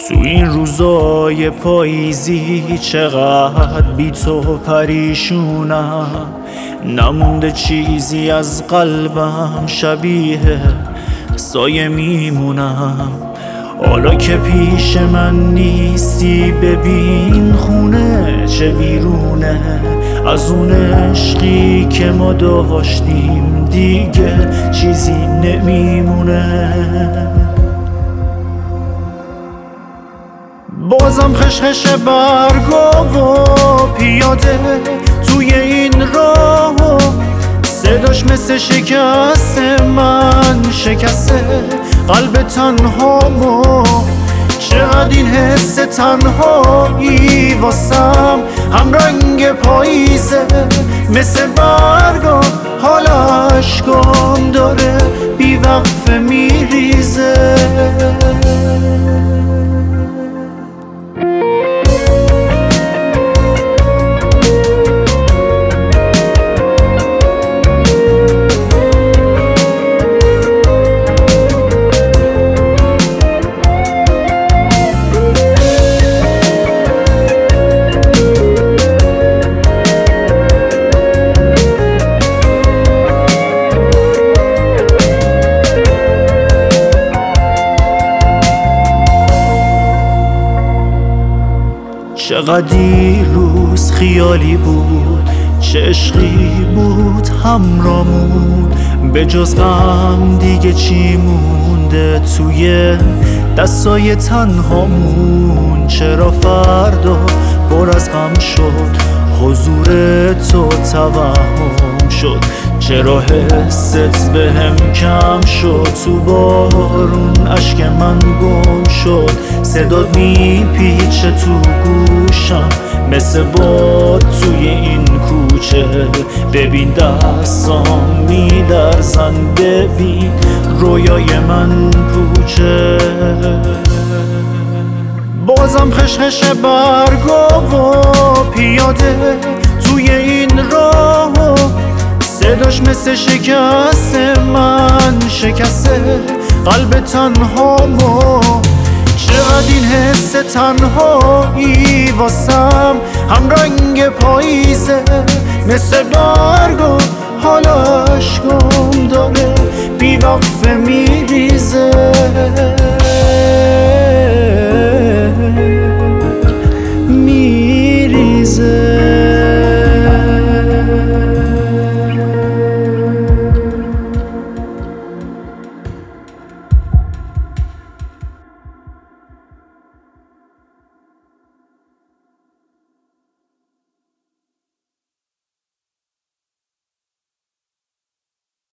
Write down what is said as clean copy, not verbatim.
تو این روزای پاییزی چقدر بی تو پریشونم، نمونده چیزی از قلبم، شبیه سایه میمونم. حالا که پیش من نیستی ببین خونه چه ویرونه، از اون عشقی که ما داشتیم دیگه چیزی نمیمونه. بازم خشخش برگا و پیاده توی این راهو، صداش مثل شکست من شکسته قلب تنهامو. چقدر این حس تنهایی واسم هم رنگ پاییزه، مثل برگا حال اشکام داره بی وقفه میریزه. چقدر دیروز خیالی بود، چه عشقی بود همرامون، به جز غم دیگه چی مونده توی دستای تنهامون. چرا فردا پر از غم شد، حضور تو توهم شد، چرا حست بهم کم شد، تو بارون اشک من گم شد، صدات میپیچه تو گوشم مثل باد توی این کوچه. ببین دستام میلرزن، ببین رویای من پوچه. بازم خشخش برگا و پیاده توی این راهو، صداش مثل شکست من شکسته قلب تنهامو. چقدر این حس تنهایی واسم هم رنگ پاییزه، مثل برگا حال اشکام داره بی وقفه میریزه. میریزه